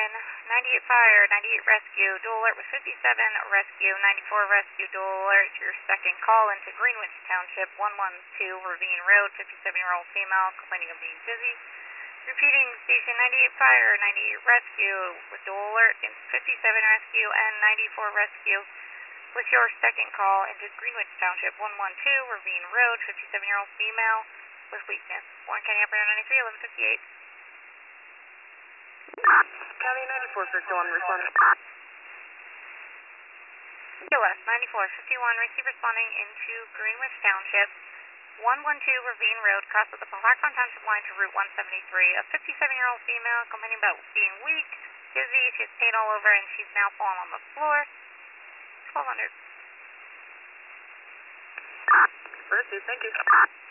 98 fire, 98 rescue, dual alert with 57 rescue, 94 rescue, dual alert. Your second call into Greenwich Township, 112 Ravine Road, 57-year-old female complaining of being dizzy. Repeating, station 98 fire, 98 rescue with dual alert, 57 rescue and 94 rescue. With your second call into Greenwich Township, 112 Ravine Road, 57-year-old female with weakness. Warren County Operator 93, 1158. County 9451 responding. TOS 9451, receive responding into Greenwich Township, 112 Ravine Road, cross of the Palawan Township line to Route 173. A 57-year-old female complaining about being weak, dizzy, she has pain all over, and she's now fallen on the floor. 1200. Thank you.